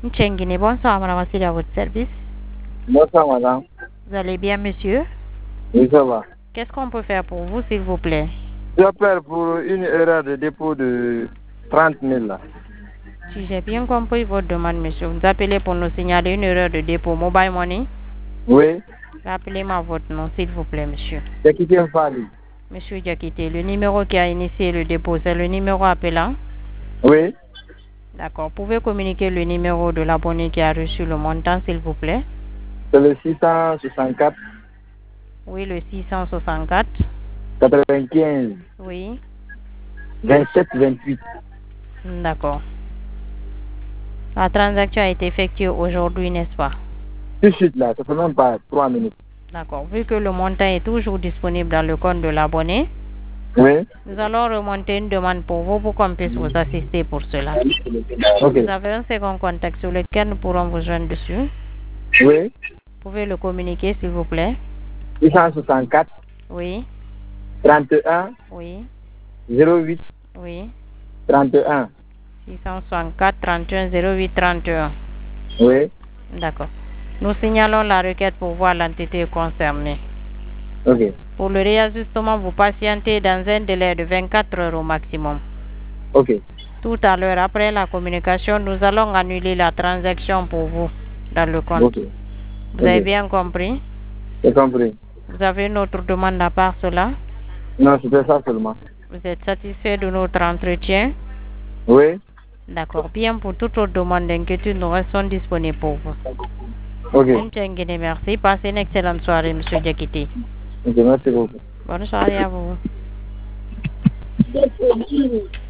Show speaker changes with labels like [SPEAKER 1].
[SPEAKER 1] Tchenguine, bonsoir, madame, c'est à votre service.
[SPEAKER 2] Bonsoir, madame.
[SPEAKER 1] Vous allez bien, monsieur?
[SPEAKER 2] Oui, ça va.
[SPEAKER 1] Qu'est-ce qu'on peut faire pour vous, s'il vous plaît?
[SPEAKER 2] J'appelle pour une erreur de dépôt de 30 000 là.
[SPEAKER 1] Si j'ai bien compris votre demande, monsieur, vous appelez pour nous signaler une erreur de dépôt Mobile Money.
[SPEAKER 2] Oui.
[SPEAKER 1] Rappelez-moi votre nom, s'il vous plaît, monsieur.
[SPEAKER 2] J'ai quitté un Fali.
[SPEAKER 1] Monsieur Diakité, le numéro qui a initié le dépôt, c'est le numéro appelant?
[SPEAKER 2] Oui.
[SPEAKER 1] D'accord. Pouvez communiquer le numéro de l'abonné qui a reçu le montant, s'il vous plaît?
[SPEAKER 2] C'est le 664
[SPEAKER 1] Oui, le 664.
[SPEAKER 2] 95
[SPEAKER 1] Oui.
[SPEAKER 2] 27 28.
[SPEAKER 1] D'accord. La transaction a été effectuée aujourd'hui, n'est-ce pas?
[SPEAKER 2] Tout de suite là, ça fait même pas 3 minutes.
[SPEAKER 1] D'accord. Vu que le montant est toujours disponible dans le compte de l'abonné,
[SPEAKER 2] Oui.
[SPEAKER 1] nous allons remonter une demande pour vous pour qu'on puisse vous assister pour cela.
[SPEAKER 2] Ok.
[SPEAKER 1] Vous avez un second contact sur lequel nous pourrons vous joindre dessus.
[SPEAKER 2] Oui.
[SPEAKER 1] Vous pouvez le communiquer, s'il vous plaît?
[SPEAKER 2] 664
[SPEAKER 1] Oui.
[SPEAKER 2] 31
[SPEAKER 1] Oui.
[SPEAKER 2] 08
[SPEAKER 1] Oui.
[SPEAKER 2] 31.
[SPEAKER 1] 664 31 08 31.
[SPEAKER 2] Oui.
[SPEAKER 1] D'accord. Nous signalons la requête pour voir l'entité concernée.
[SPEAKER 2] Ok.
[SPEAKER 1] Pour le réajustement, vous patientez dans un délai de 24 heures au maximum.
[SPEAKER 2] Ok.
[SPEAKER 1] Tout à l'heure, après la communication, nous allons annuler la transaction pour vous dans le compte.
[SPEAKER 2] Ok.
[SPEAKER 1] Vous avez bien compris?
[SPEAKER 2] J'ai compris.
[SPEAKER 1] Vous avez une autre demande à part cela?
[SPEAKER 2] Non, c'était ça seulement.
[SPEAKER 1] Vous êtes satisfait de notre entretien?
[SPEAKER 2] Oui.
[SPEAKER 1] D'accord. Bien, pour toute autre demande d'inquiétude, nous restons disponibles pour vous.
[SPEAKER 2] Ok.
[SPEAKER 1] Merci. Passez une excellente soirée, monsieur Diakité.
[SPEAKER 2] Ok, merci beaucoup.
[SPEAKER 1] Bonne soirée à vous.